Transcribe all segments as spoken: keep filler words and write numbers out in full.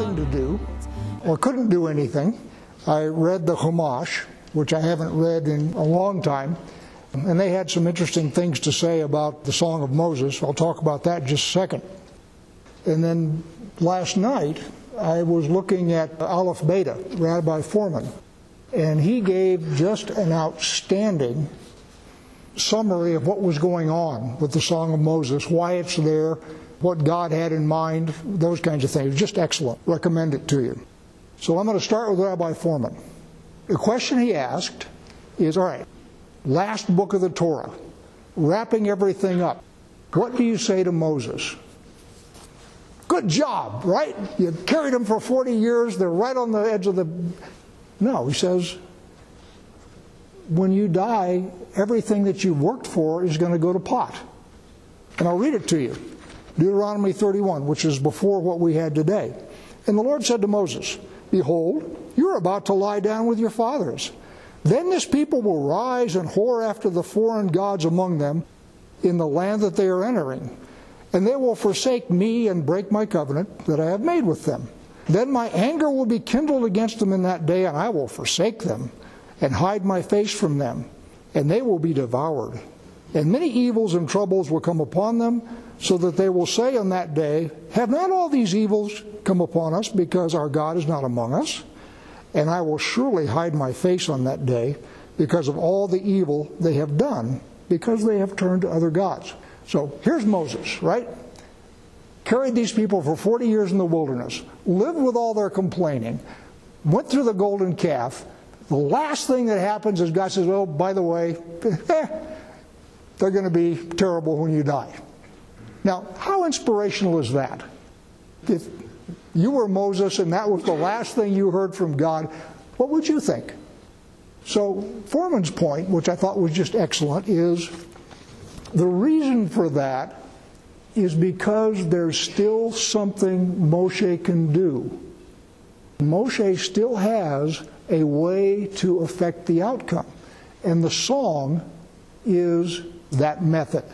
nothing to do, or couldn't do anything, I read the Chumash, which I haven't read in a long time, and they had some interesting things to say about the Song of Moses. I'll talk about that in just a second. And then last night, I was looking at Aleph Beta, Rabbi Foreman, and he gave just an outstanding summary of what was going on with the Song of Moses, why it's there, what God had in mind, those kinds of things. Just excellent. Recommend it to you. So I'm going to start with Rabbi Foreman. The question he asked is, all right, last book of the Torah, wrapping everything up. What do you say to Moses? Good job, right? You carried them for forty years. They're right on the edge of the... No, he says, when you die, everything that you've worked for is going to go to pot. And I'll read it to you. Deuteronomy thirty-one, which is before what we had today. And the Lord said to Moses, behold, you're about to lie down with your fathers. Then this people will rise and whore after the foreign gods among them in the land that they are entering. And they will forsake me and break my covenant that I have made with them. Then my anger will be kindled against them in that day, and I will forsake them and hide my face from them, and they will be devoured. And many evils and troubles will come upon them, so that they will say on that day, have not all these evils come upon us because our God is not among us? And I will surely hide my face on that day because of all the evil they have done, because they have turned to other gods. So here's Moses, right? Carried these people for forty years in the wilderness, lived with all their complaining, went through the golden calf. The last thing that happens is God says, oh, by the way, eh, they're going to be terrible when you die. Now, how inspirational is that? If you were Moses and that was the last thing you heard from God, what would you think? So Foreman's point, which I thought was just excellent, is the reason for that is because there's still something Moshe can do. Moshe still has a way to affect the outcome. And the song is that method.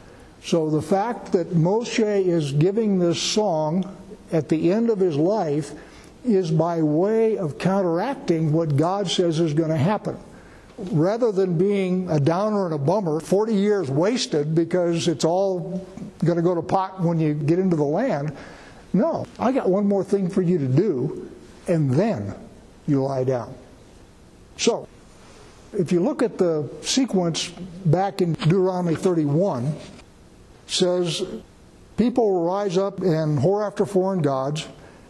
So the fact that Moshe is giving this song at the end of his life is by way of counteracting what God says is going to happen. Rather than being a downer and a bummer, forty years wasted because it's all going to go to pot when you get into the land. No, I got one more thing for you to do, and then you lie down. So, if you look at the sequence back in Deuteronomy thirty-one, it says, people will rise up and whore after foreign gods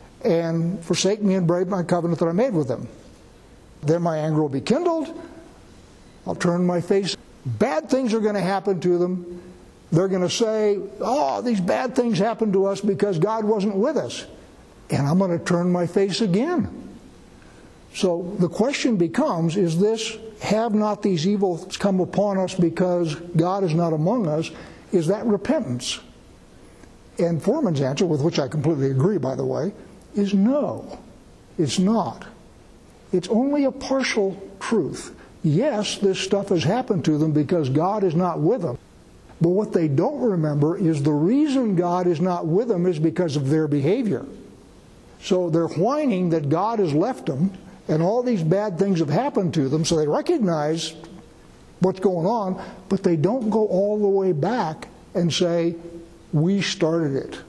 and forsake me and break my covenant that I made with them. Then my anger will be kindled. I'll turn my face. Bad things are going to happen to them. They're going to say, oh, these bad things happened to us because God wasn't with us. And I'm going to turn my face again. So the question becomes, is this, have not these evils come upon us because God is not among us? Is that repentance? And Foreman's answer, with which I completely agree, by the way, is no, it's not. It's only a partial truth. Yes, this stuff has happened to them because God is not with them. But what they don't remember is the reason God is not with them is because of their behavior. So they're whining that God has left them and all these bad things have happened to them, so they recognize what's going on, but they don't go all the way back and say, we started it.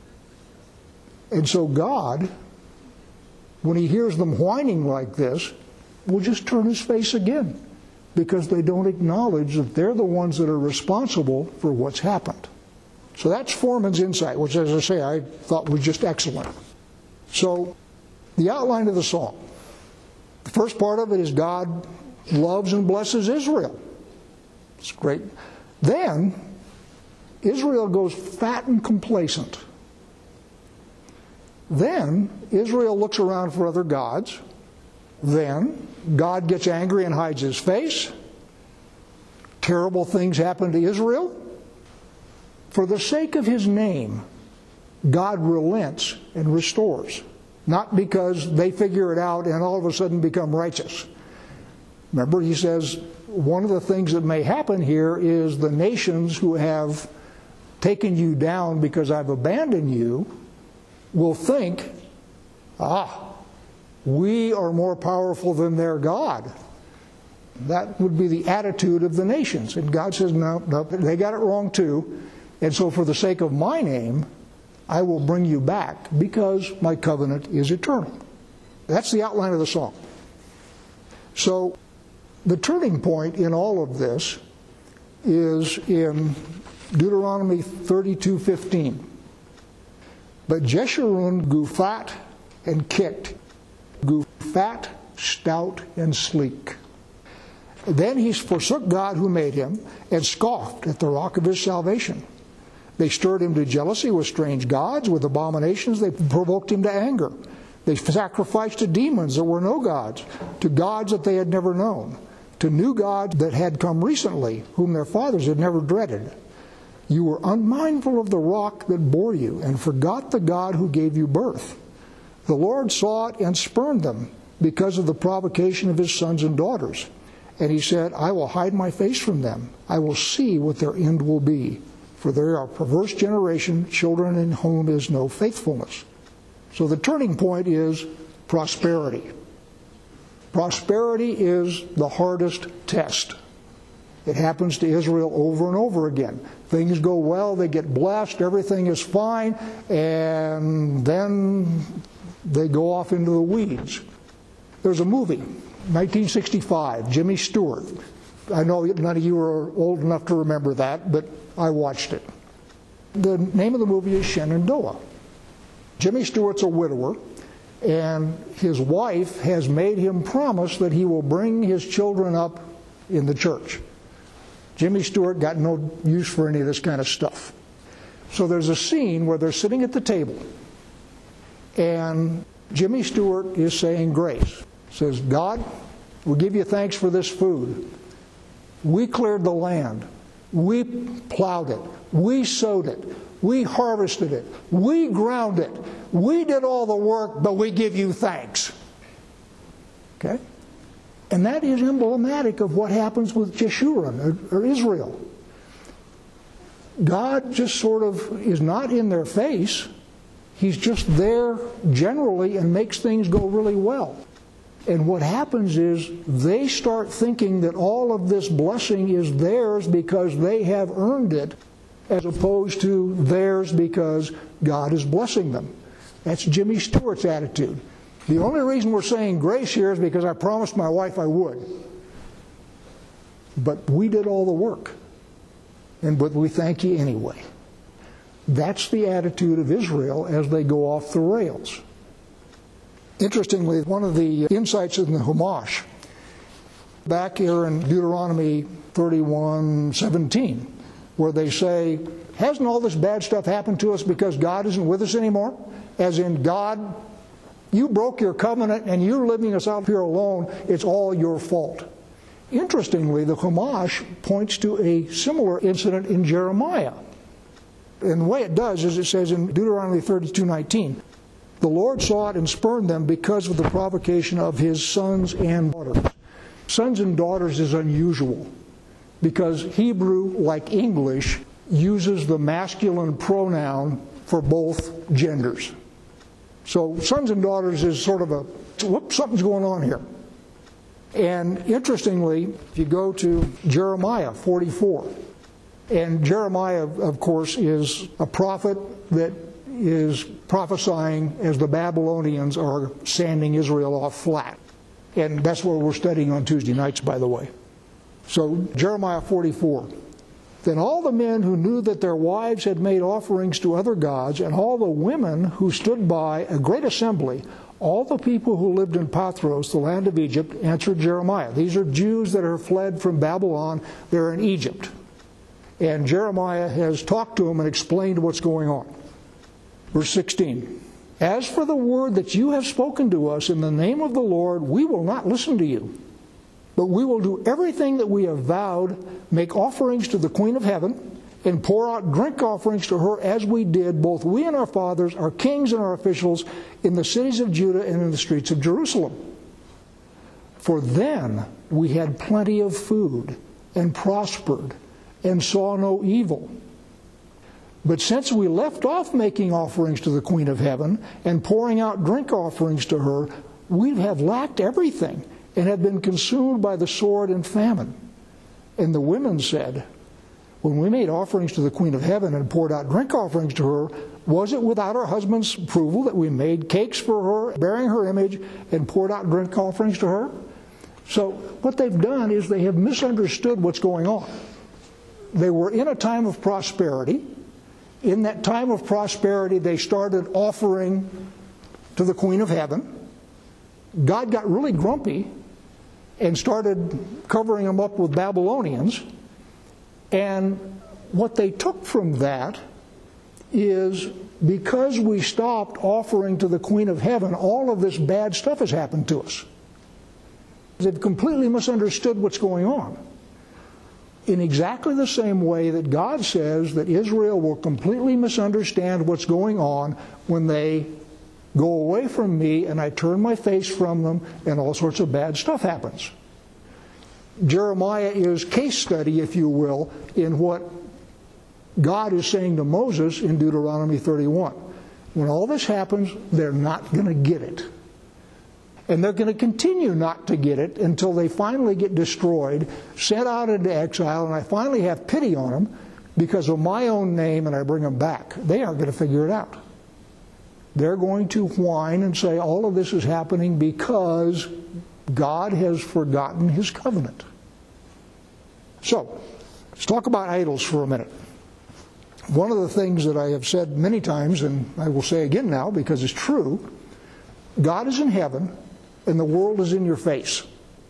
And so God, when he hears them whining like this, will just turn his face again, because they don't acknowledge that they're the ones that are responsible for what's happened. So that's Foreman's insight, which, as I say, I thought was just excellent. So the outline of the song. The first part of it is God loves and blesses Israel. It's great. Then Israel goes fat and complacent. Then Israel looks around for other gods. Then God gets angry and hides his face. Terrible things happen to Israel. For the sake of his name, God relents and restores. Not because they figure it out and all of a sudden become righteous. Remember, he says, one of the things that may happen here is the nations who have taken you down because I've abandoned you will think Ah, we are more powerful than their God. That would be the attitude of the nations. And God says, no, no, they got it wrong too. And so for the sake of my name, I will bring you back because my covenant is eternal. That's the outline of the song. So the turning point in all of this is in Deuteronomy thirty-two fifteen. But Jeshurun grew fat and kicked, grew fat, stout, and sleek. Then he forsook God who made him and scoffed at the rock of his salvation. They stirred him to jealousy with strange gods, with abominations they provoked him to anger. They sacrificed to demons that were no gods, to gods that they had never known, to new gods that had come recently, whom their fathers had never dreaded. You were unmindful of the rock that bore you, and forgot the God who gave you birth. The Lord saw it and spurned them, because of the provocation of his sons and daughters. And he said, I will hide my face from them. I will see what their end will be. For they are a perverse generation, children in whom is no faithfulness. So the turning point is prosperity. Prosperity is the hardest test. It happens to Israel over and over again. Things go well, they get blessed, everything is fine, and then they go off into the weeds. There's a movie, nineteen sixty-five, Jimmy Stewart. I know none of you are old enough to remember that, but I watched it. The name of the movie is Shenandoah. Jimmy Stewart's a widower, and his wife has made him promise that he will bring his children up in the church. Jimmy Stewart got no use for any of this kind of stuff. So there's a scene where they're sitting at the table, and Jimmy Stewart is saying grace. Says, God, we give you thanks for this food. We cleared the land. We plowed it. We sowed it. We harvested it. We ground it. We did all the work, but we give you thanks. Okay? And that is emblematic of what happens with Jeshurun, or, or Israel. God just sort of is not in their face. He's just there generally and makes things go really well. And what happens is they start thinking that all of this blessing is theirs because they have earned it, as opposed to theirs because God is blessing them. That's Jimmy Stewart's attitude. The only reason we're saying grace here is because I promised my wife I would. But we did all the work. And but we thank you anyway. That's the attitude of Israel as they go off the rails. Interestingly, one of the insights in the Chumash, back here in Deuteronomy thirty-one seventeen, where they say, hasn't all this bad stuff happened to us because God isn't with us anymore? As in, God, you broke your covenant and you're leaving us out here alone. It's all your fault. Interestingly, the Chumash points to a similar incident in Jeremiah. And the way it does is it says in Deuteronomy thirty-two nineteen, the Lord saw it and spurned them because of the provocation of his sons and daughters. Sons and daughters is unusual because Hebrew, like English, uses the masculine pronoun for both genders. So sons and daughters is sort of a, whoops, something's going on here. And interestingly, if you go to Jeremiah forty-four, and Jeremiah, of course, is a prophet that is prophesying as the Babylonians are sanding Israel off flat. And that's what we're studying on Tuesday nights, by the way. So Jeremiah forty-four. Then all the men who knew that their wives had made offerings to other gods, and all the women who stood by a great assembly, all the people who lived in Pathros, the land of Egypt, answered Jeremiah. These are Jews that are fled from Babylon. They're in Egypt. And Jeremiah has talked to them and explained what's going on. Verse sixteen. As for the word that you have spoken to us in the name of the Lord, we will not listen to you. But we will do everything that we have vowed, make offerings to the Queen of Heaven, and pour out drink offerings to her as we did, both we and our fathers, our kings and our officials, in the cities of Judah and in the streets of Jerusalem. For then we had plenty of food, and prospered, and saw no evil. But since we left off making offerings to the Queen of Heaven and pouring out drink offerings to her, we have lacked everything and have been consumed by the sword and famine. And the women said, when we made offerings to the Queen of Heaven and poured out drink offerings to her, was it without her husband's approval that we made cakes for her, bearing her image, and poured out drink offerings to her? So what they've done is they have misunderstood what's going on. They were in a time of prosperity. In that time of prosperity, they started offering to the Queen of Heaven. God got really grumpy and started covering them up with Babylonians. And what they took from that is, because we stopped offering to the Queen of Heaven, all of this bad stuff has happened to us. They've completely misunderstood what's going on. In exactly the same way that God says that Israel will completely misunderstand what's going on when they go away from me and I turn my face from them and all sorts of bad stuff happens. Jeremiah is case study, if you will, in what God is saying to Moses in Deuteronomy thirty-one. When all this happens, they're not going to get it. And they're going to continue not to get it until they finally get destroyed, sent out into exile, and I finally have pity on them because of my own name and I bring them back. They aren't going to figure it out. They're going to whine and say all of this is happening because God has forgotten His covenant. So, let's talk about idols for a minute. One of the things that I have said many times, and I will say again now because it's true, God is in heaven and the world is in your face.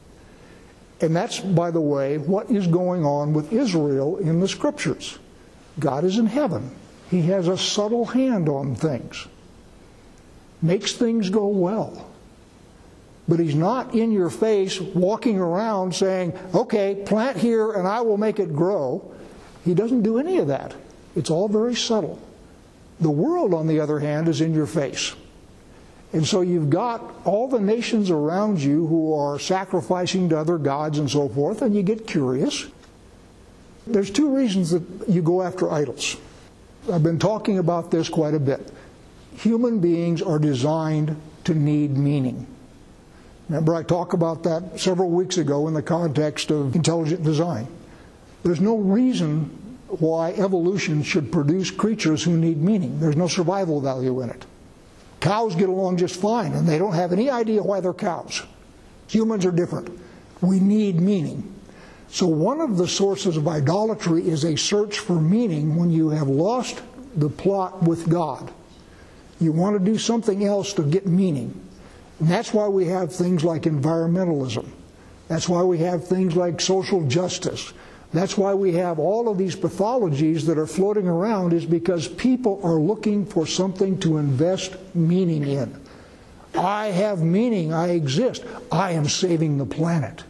And that's, by the way, what is going on with Israel in the Scriptures. God is in heaven. He has a subtle hand on things. Makes things go well. But He's not in your face walking around saying, okay, plant here and I will make it grow. He doesn't do any of that. It's all very subtle. The world, on the other hand, is in your face. And so you've got all the nations around you who are sacrificing to other gods and so forth, and you get curious. There's two reasons that you go after idols. I've been talking about this quite a bit. Human beings are designed to need meaning. Remember, I talked about that several weeks ago in the context of intelligent design. There's no reason why evolution should produce creatures who need meaning. There's no survival value in it. Cows get along just fine, and they don't have any idea why they're cows. Humans are different. We need meaning. So one of the sources of idolatry is a search for meaning when you have lost the plot with God. You want to do something else to get meaning. And that's why we have things like environmentalism. That's why we have things like social justice. That's why we have all of these pathologies that are floating around, is because people are looking for something to invest meaning in. I have meaning. I exist. I am saving the planet.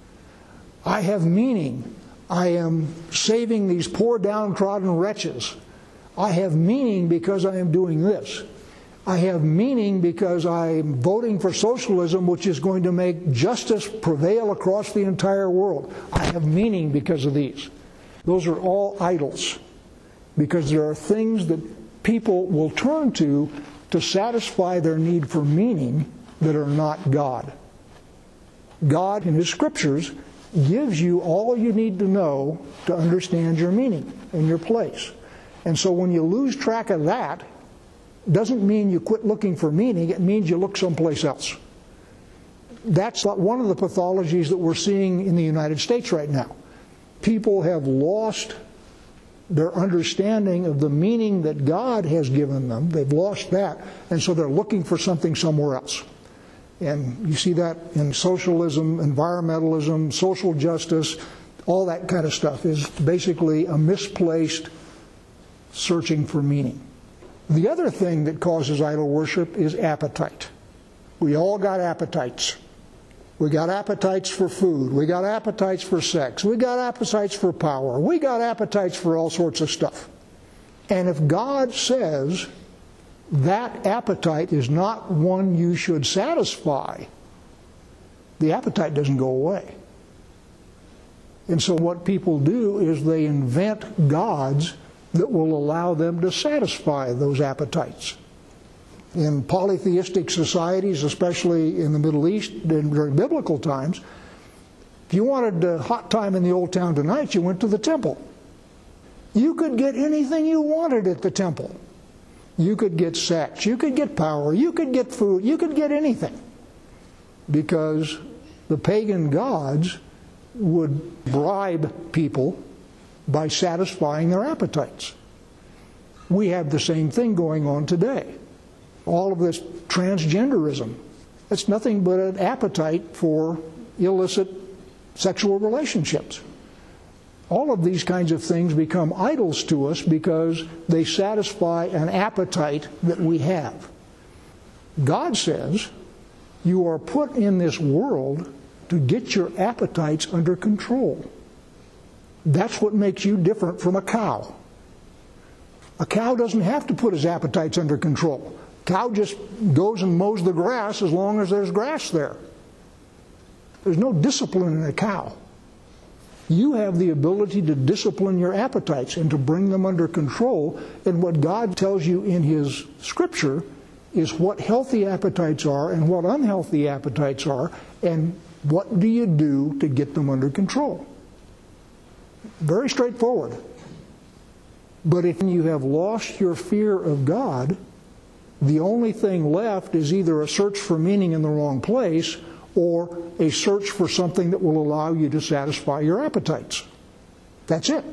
I have meaning. I am saving these poor downtrodden wretches. I have meaning because I am doing this. I have meaning because I'm voting for socialism, which is going to make justice prevail across the entire world. I have meaning because of these. Those are all idols, because there are things that people will turn to to satisfy their need for meaning that are not God. God, in His Scriptures, gives you all you need to know to understand your meaning and your place. And so when you lose track of that, doesn't mean you quit looking for meaning, it means you look someplace else. That's one of the pathologies that we're seeing in the United States right now. People have lost their understanding of the meaning that God has given them. They've lost that, and so they're looking for something somewhere else. And you see that in socialism, environmentalism, social justice, all that kind of stuff is basically a misplaced searching for meaning. The other thing that causes idol worship is appetite. We all got appetites. We got appetites for food. We got appetites for sex. We got appetites for power. We got appetites for all sorts of stuff. And if God says that appetite is not one you should satisfy, the appetite doesn't go away. And so what people do is they invent gods that will allow them to satisfy those appetites. In polytheistic societies, especially in the Middle East during biblical times, if you wanted a hot time in the old town tonight, you went to the temple. You could get anything you wanted at the temple. You could get sex, you could get power, you could get food, you could get anything. Because the pagan gods would bribe people by satisfying their appetites. We have the same thing going on today. All of this transgenderism, it's nothing but an appetite for illicit sexual relationships. All of these kinds of things become idols to us because they satisfy an appetite that we have. God says you are put in this world to get your appetites under control. That's what makes you different from a cow. A cow doesn't have to put his appetites under control. A cow just goes and mows the grass as long as there's grass there. There's no discipline in a cow. You have the ability to discipline your appetites and to bring them under control. And what God tells you in His Scripture is what healthy appetites are and what unhealthy appetites are, and what do you do to get them under control. Very straightforward. But if you have lost your fear of God, the only thing left is either a search for meaning in the wrong place or a search for something that will allow you to satisfy your appetites. That's it.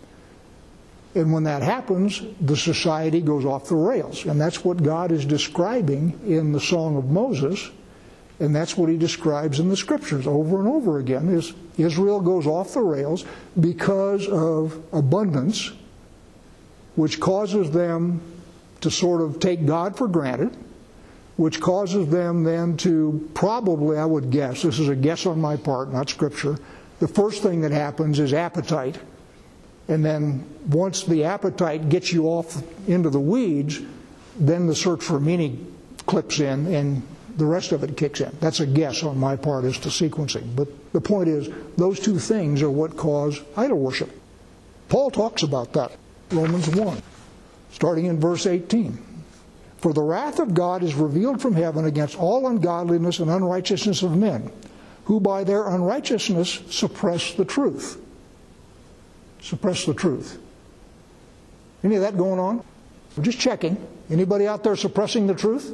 And when that happens, the society goes off the rails. And that's what God is describing in the Song of Moses, and that's what He describes in the Scriptures over and over again, is Israel goes off the rails because of abundance, which causes them to sort of take God for granted, which causes them then to probably, I would guess, this is a guess on my part, not Scripture, the first thing that happens is appetite. And then once the appetite gets you off into the weeds, then the search for meaning clips in and the rest of it kicks in. That's a guess on my part as to sequencing. But the point is, those two things are what cause idol worship. Paul talks about that, Romans one, starting in verse eighteen. For the wrath of God is revealed from heaven against all ungodliness and unrighteousness of men, who by their unrighteousness suppress the truth. Suppress the truth. Any of that going on? We're just checking. Anybody out there suppressing the truth?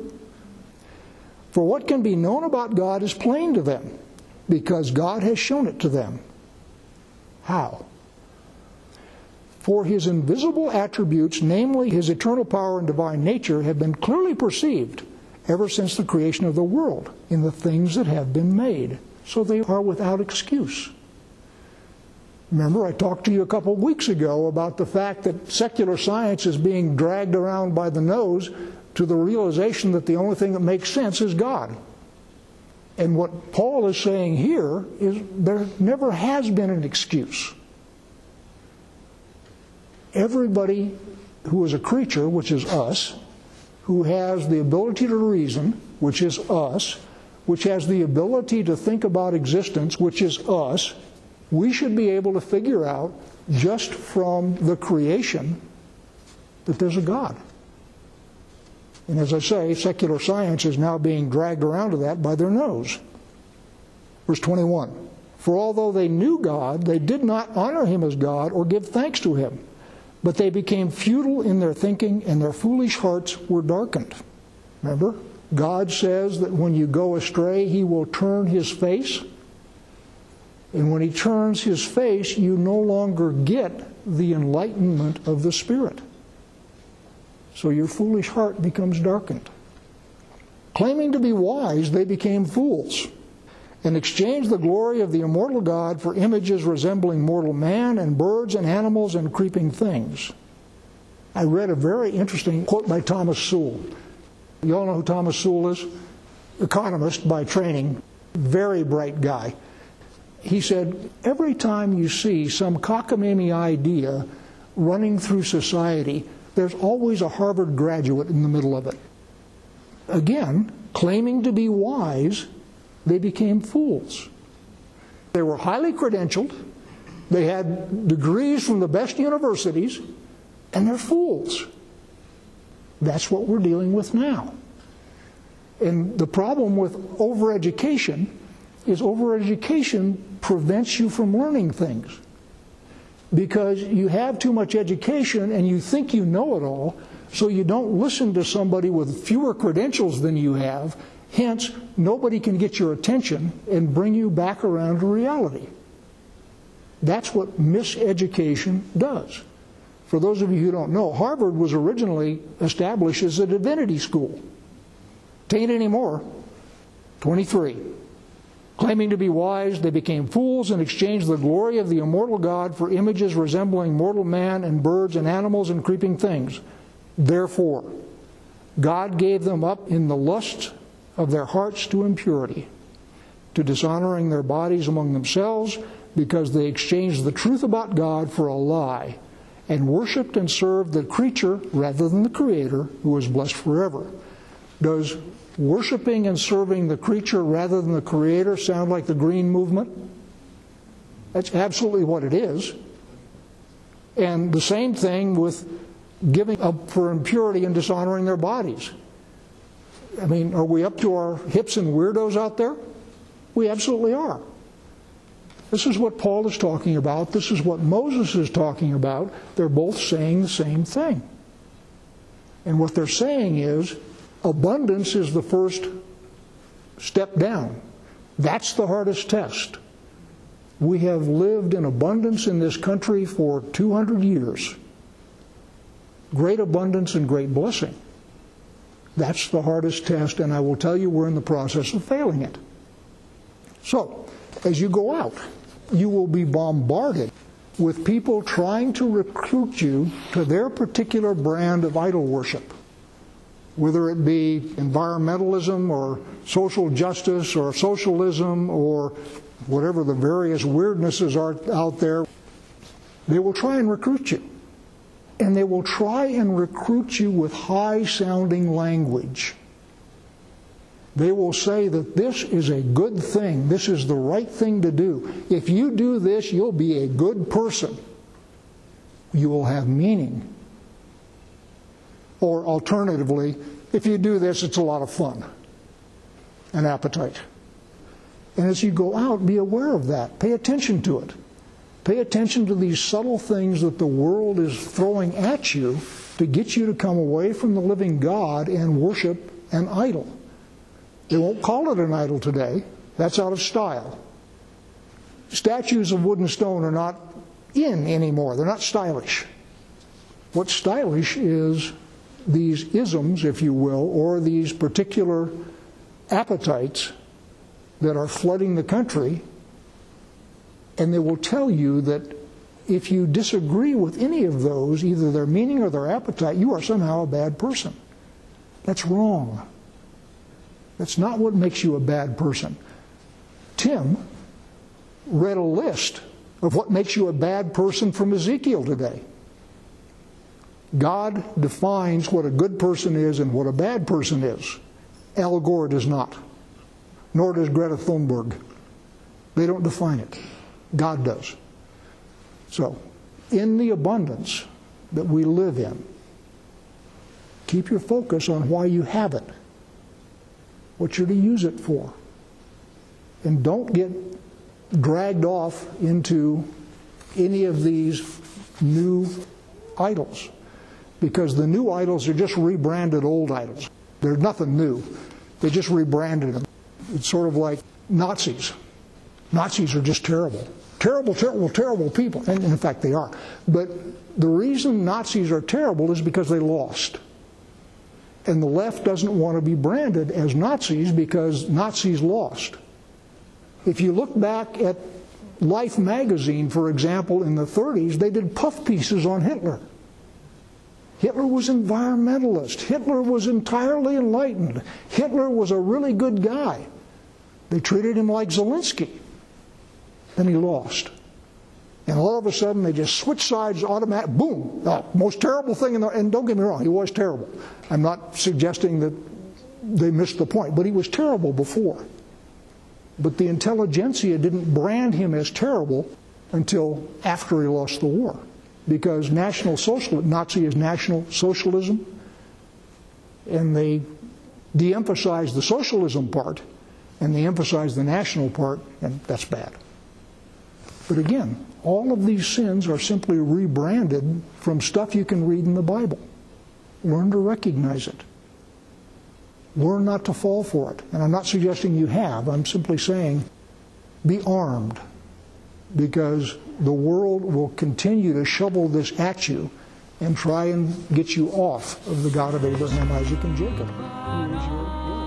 For what can be known about God is plain to them, because God has shown it to them. How? For His invisible attributes, namely His eternal power and divine nature, have been clearly perceived ever since the creation of the world in the things that have been made. So they are without excuse. Remember, I talked to you a couple of weeks ago about the fact that secular science is being dragged around by the nose to the realization that the only thing that makes sense is God. And what Paul is saying here is there never has been an excuse. Everybody who is a creature, which is us, who has the ability to reason, which is us, which has the ability to think about existence, which is us, we should be able to figure out just from the creation that there's a God. And as I say, secular science is now being dragged around to that by their nose. Verse twenty-one. For although they knew God, they did not honor Him as God or give thanks to Him, but they became futile in their thinking, and their foolish hearts were darkened. Remember, God says that when you go astray, He will turn His face. And when He turns His face, you no longer get the enlightenment of the Spirit. So your foolish heart becomes darkened. Claiming to be wise, they became fools, and exchanged the glory of the immortal God for images resembling mortal man and birds and animals and creeping things. I read a very interesting quote by Thomas Sowell. You all know who Thomas Sowell is? Economist by training, very bright guy. He said, every time you see some cockamamie idea running through society, there's always a Harvard graduate in the middle of it. Again, claiming to be wise, they became fools. They were highly credentialed. They had degrees from the best universities, And they're fools. That's what we're dealing with now. And the problem with overeducation is overeducation prevents you from learning things. Because you have too much education and you think you know it all, so you don't listen to somebody with fewer credentials than you have. Hence, nobody can get your attention and bring you back around to reality. That's what miseducation does. For those of you who don't know, Harvard was originally established as a divinity school. Tain't anymore. twenty-three. Claiming to be wise, they became fools and exchanged the glory of the immortal God for images resembling mortal man and birds and animals and creeping things. Therefore, God gave them up in the lusts of their hearts to impurity, to dishonoring their bodies among themselves, because they exchanged the truth about God for a lie, and worshipped and served the creature rather than the Creator, who is blessed forever. Does worshiping and serving the creature rather than the Creator sound like the Green Movement? That's absolutely what it is. And the same thing with giving up for impurity and dishonoring their bodies. I mean, are we up to our hips and weirdos out there? We absolutely are. This is what Paul is talking about. This is what Moses is talking about. They're both saying the same thing. And what they're saying is, abundance is the first step down. That's the hardest test. We have lived in abundance in this country for two hundred years. Great abundance and great blessing. That's the hardest test, and I will tell you we're in the process of failing it. So, as you go out, you will be bombarded with people trying to recruit you to their particular brand of idol worship. Whether it be environmentalism or social justice or socialism or whatever the various weirdnesses are out there, they will try and recruit you. And they will try and recruit you with high-sounding language. They will say that this is a good thing. This is the right thing to do. If you do this, you'll be a good person. You will have meaning. Or alternatively, if you do this, it's a lot of fun. An appetite. And as you go out, be aware of that. Pay attention to it. Pay attention to these subtle things that the world is throwing at you to get you to come away from the living God and worship an idol. They won't call it an idol today. That's out of style. Statues of wood and stone are not in anymore. They're not stylish. What's stylish is these isms, if you will, or these particular appetites that are flooding the country. And they will tell you that if you disagree with any of those, either their meaning or their appetite, you are somehow a bad person. That's wrong. That's not what makes you a bad person. Tim read a list of what makes you a bad person from Ezekiel today. God defines what a good person is and what a bad person is. Al Gore does not. Nor does Greta Thunberg. They don't define it. God does. So, in the abundance that we live in, keep your focus on why you have it, what you're to use it for. And don't get dragged off into any of these new idols. Because the new idols are just rebranded old idols. They're nothing new. They just rebranded them. It's sort of like Nazis. Nazis are just terrible. Terrible, terrible, terrible people. And in fact, they are. But the reason Nazis are terrible is because they lost. And the left doesn't want to be branded as Nazis because Nazis lost. If you look back at Life magazine, for example, in the thirties, they did puff pieces on Hitler. Hitler was environmentalist. Hitler was entirely enlightened. Hitler was a really good guy. They treated him like Zelensky. Then he lost. And all of a sudden they just switched sides, automatic, boom. Oh, most terrible thing in the, and don't get me wrong, he was terrible. I'm not suggesting that they missed the point, but he was terrible before. But the intelligentsia didn't brand him as terrible until after he lost the war. because National Social, Nazi is National Socialism, and they de-emphasize the socialism part, and they emphasize the national part, and that's bad. But again, all of these sins are simply rebranded from stuff you can read in the Bible. Learn to recognize it. Learn not to fall for it. And I'm not suggesting you have. I'm simply saying be armed, because the world will continue to shovel this at you and try and get you off of the God of Abraham, Isaac, and Jacob, who is your